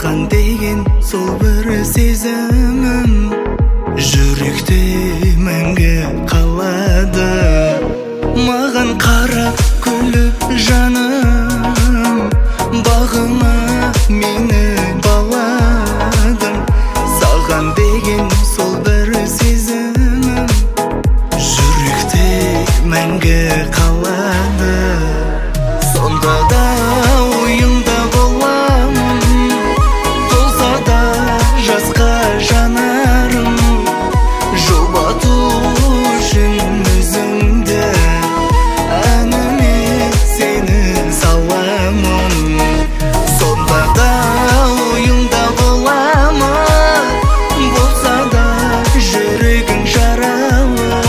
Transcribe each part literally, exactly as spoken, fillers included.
саған деген сол бір сезімім жүректе мәңгі қалады. Маған қарап күліп жаным, бағыма мені баладың. Саған деген сол бір сезімім жүректе мәңгі қалады. Сонда да ойыңда боламын, толса да жасқа жанарым. Жұбату үшін өзіңді әніме сені саламын. Сонда да ойыңда боламын, болса да жүрегің жаралы.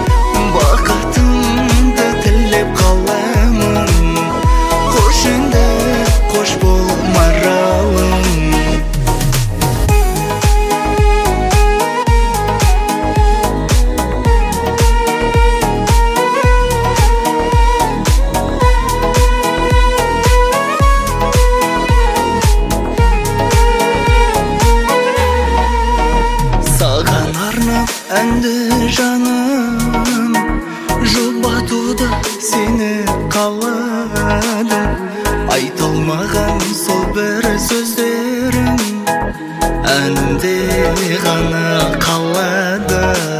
Бақытыңды тілеп қаламын, қош енді қош бол маралым. Саған арнап әнді жаным, жұбатуда сені қаладым. Айтылмаған сол бір сөздерім әнде ғана қалады.